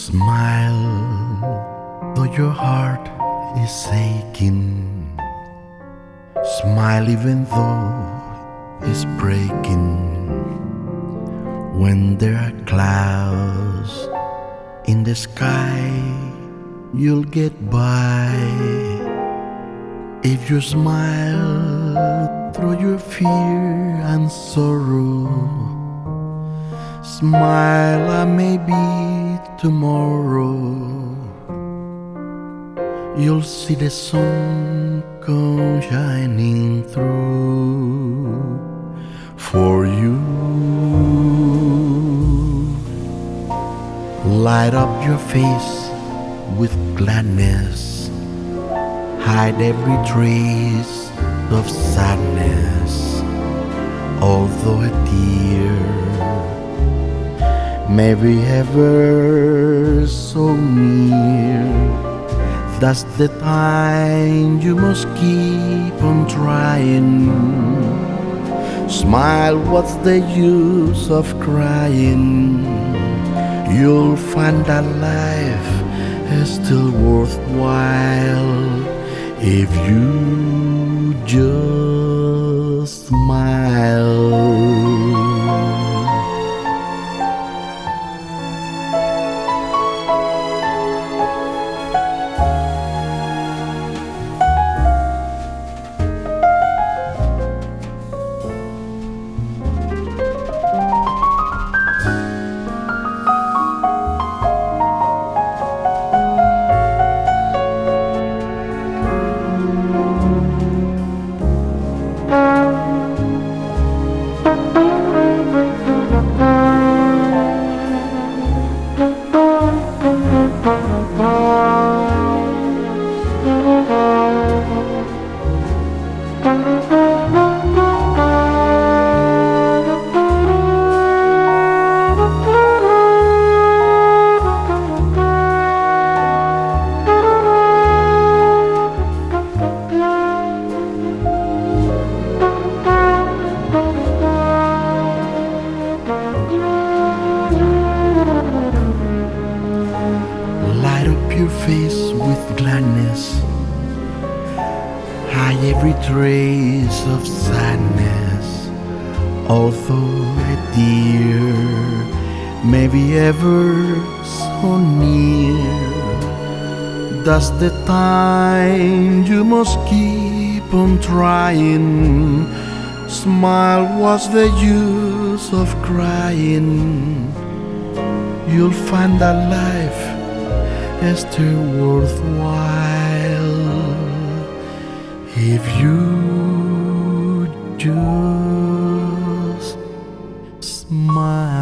Smile, though your heart is aching. Smile even though it's breaking. When there are clouds in the sky, you'll get by. If you smile through your fear and sorrow, smile and maybe tomorrow you'll see the sun come shining through for you. Light up your face with gladness, hide every trace of sadness. Although a tear may be ever so near, that's the time you must keep on trying. Smile, what's the use of crying? You'll find that life is still worthwhile if you just smile. Your face with gladness, hide every trace of sadness. Although a tear may be ever so near, that's the time you must keep on trying. Smile, what's the use of crying? You'll find that life is still worthwhile if you just smile.